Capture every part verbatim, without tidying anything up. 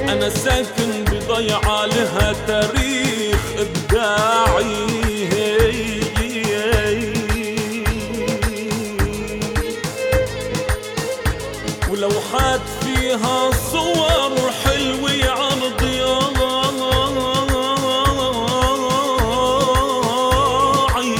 أنا ساكن بضيعة لها تاريخ إبداعي، ولوحات فيها صور حلوة عن ضياعي،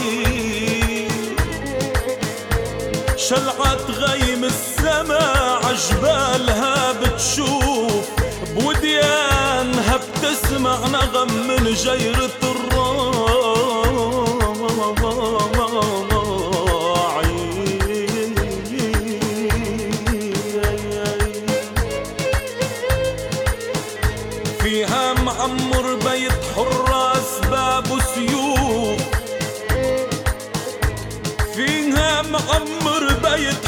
شلعت غيم السما عجبالها بتشوف، بوديانها بتسمع نغم من جيرة الراعي. فيها معمر بيت حراس باب وسيوف، فيها معمر بيت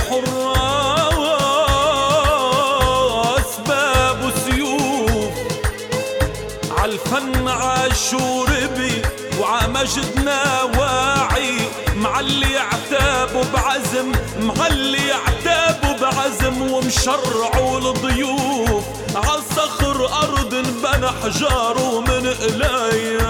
حراس باب وسيوف، عالفن عاشور بي وعمجدنا واعي، معلي عتابه بعزم، معلي عتابه بعزم، ومشرعوا الضيوف عالصخر أرض بنى حجاره من إلي.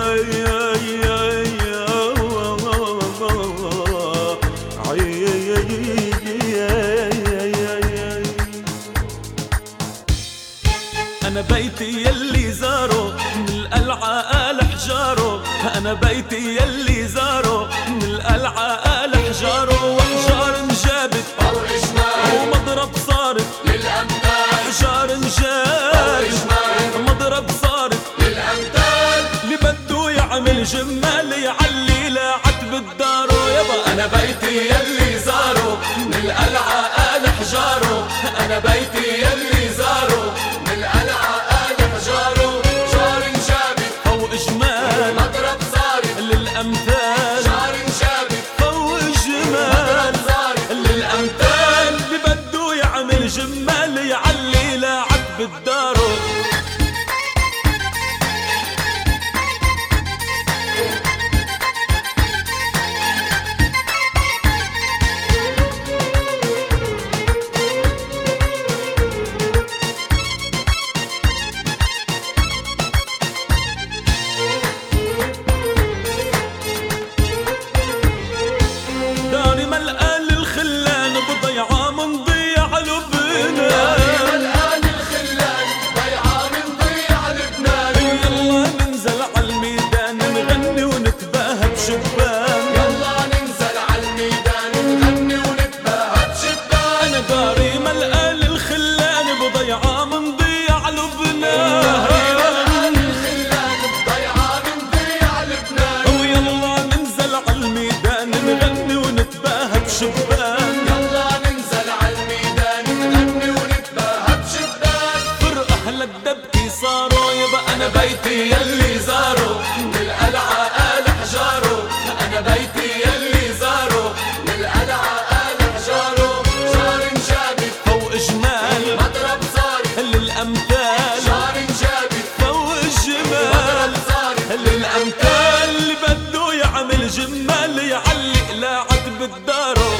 أنا بيتي يلي زاره من القلعة آل حجاره، أنا بيتي يلي زاره من القلعة آل حجاره، وحجار انجابت ومضرب صارت للأمثال، أحجار انجابت مضرب صارت للأمثال، اللي بده يعمل جمال يعلي لعتب الدارو يابا. أنا بيتي يلي زاره من القلعة آل حجاره، أنا بيتي يلي زاره من القلعة آل حجاره، جار انجابت فوق جمال مضرب صارت للأمثال، جار انجابت فوق جمال مضرب صارت للأمثال، اللي بده يعمل جمال يعلي لعتب الدارو. داري ملقى للخلان بضيعة من ضيع لبنان، الآن الخلان ضيعة من ضيع لبنان، يلا ننزل عالميدان نغني ونتباهى بشبان، يلا ننزل عالميدان نغني ونتباهى بشبان، أنا داري ملقى للخلان بضيعة من ضيع لبنان، الآن الخلان ضيعة من ضيع لبنان، ويلا ننزل عالميدان نغني ونتباهى بشبان، يلا ننزل عالميدان نغني ونتباهى بشبان، فرقة هلا الدبكي صاروا يابا. أنا بيتي يلي زاروا من القلعة آل حجاره، أنا بيتي يلي زاره من القلعة آل حجاره، جار انجابت فوق جمال مضرب صارت للأمثال، جار انجابت فوق جمال مضرب صارت للأمثال، اللي بده يعمل جمال يعلق لعتب الدارو.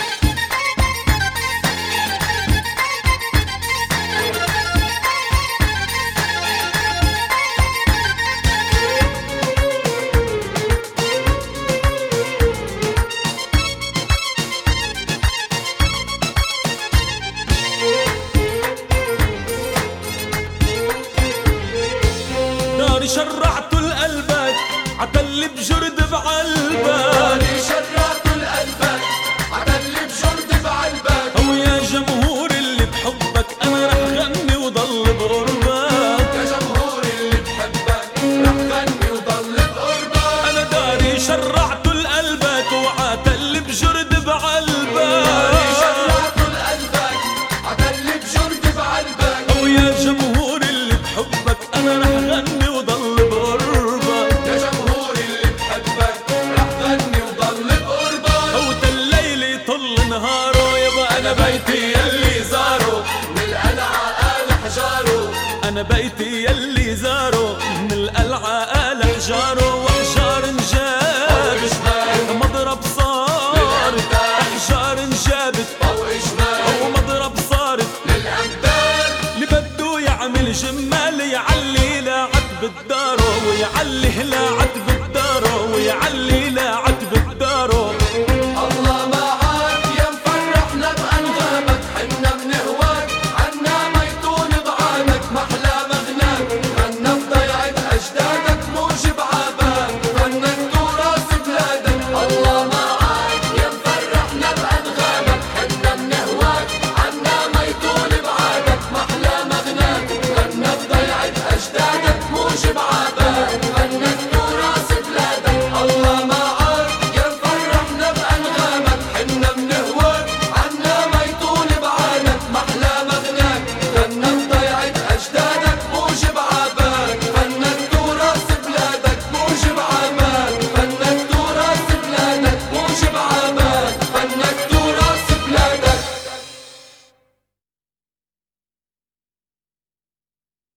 داري شرعتوا القلبك عتل بجرد بعلبك، أنا شرعت القلبك عتل بجرد بعلبك، أو يا جمهور اللي بحبك أنا رح غني وضل بقربك، يا جمهور اللي بحبك رح غني وضل بقربك، أنا داري شرعتوا القلبك وعتل بجرد بعلبك، شرعت القلبك عتل بجرد بعلبك، أو يا جمهور اللي بحبك أنا رح غني وضل بقربك، يا جمهور اللي بحبك رح غني وضل بقربك، أو الليل يطل نهاره يابا. أنا بيتي يلي زاره من القلعة آل حجاره، أنا بيتي يلي زاره من القلعة آل حجاره، وحجار انجابت مضرب صارت، أحجار انجابت فوق جمال ومضرب صارت، للأمثال، اللي بده يعمل الجمال يعلي لا عتب الدار ويعلي لا